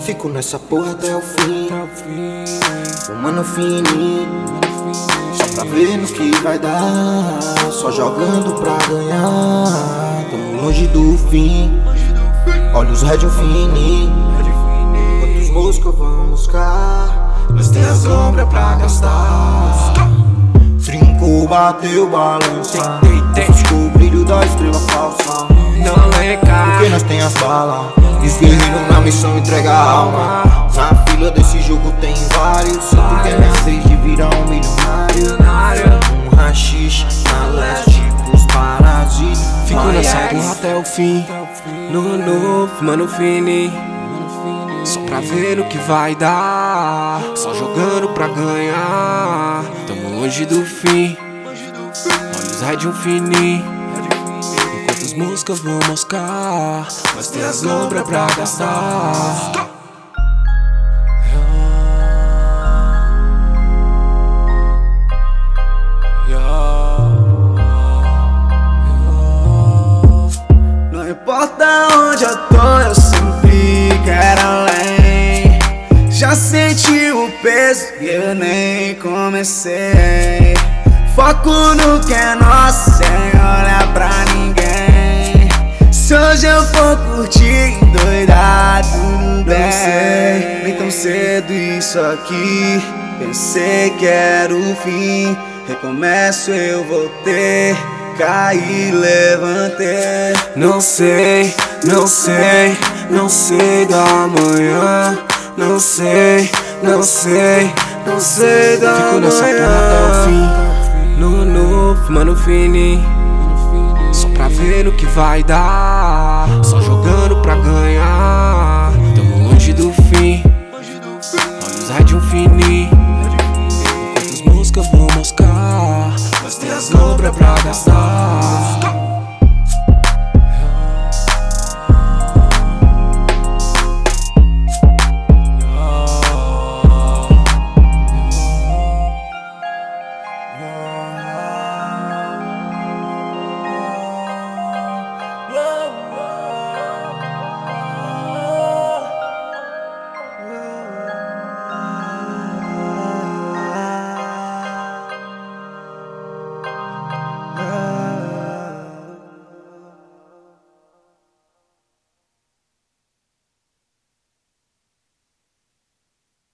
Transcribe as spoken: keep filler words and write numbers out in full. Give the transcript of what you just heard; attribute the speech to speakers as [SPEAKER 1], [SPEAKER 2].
[SPEAKER 1] Fico nessa porra até o fim, fumando fininho, só pra ver no que vai dar. Só jogando pra ganhar, tamo longe do fim. Olha os rédios fininhos, quantos moscas vão buscar? Nós tem as lombras pra gastar. Trincou, bateu, balança, buscou o brilho da estrela falsa.
[SPEAKER 2] Não é cara,
[SPEAKER 1] porque nós tem as balas. Os guerreiros na missão entrega a alma. Na fila desse jogo tem vários, porque é minha vez de virar um milionário. Um rachixe na leste pros parasitas.
[SPEAKER 2] Fico nessa porra até o fim, no novo, mano fini, só pra ver o que vai dar. Só jogando pra ganhar, tamo longe do fim. Olha os rádios fininho, enquanto os moscas vão moscar, nós tem as lombras pra gastar.
[SPEAKER 3] Não importa onde eu tô, eu sempre quero além. Já senti o peso e eu nem comecei. Foco no que é nosso, sem olhar pra ninguém. Se hoje eu for curtir, doidar, tudo bem. Não sei, nem tão cedo isso aqui. Pensei que era o fim. Recomeço eu voltei, caí, levantei.
[SPEAKER 2] Não sei, não sei, não sei da manhã. Não sei, não sei, não sei da manhã. Fico nessa porra até o fim, no novo, mano fini, só pra ver o que vai dar. Só jogando pra ganhar, tamo longe do fim. Olha os rádios fininho, enquanto os moscas vão moscar, nós tem as lombras pra gastar.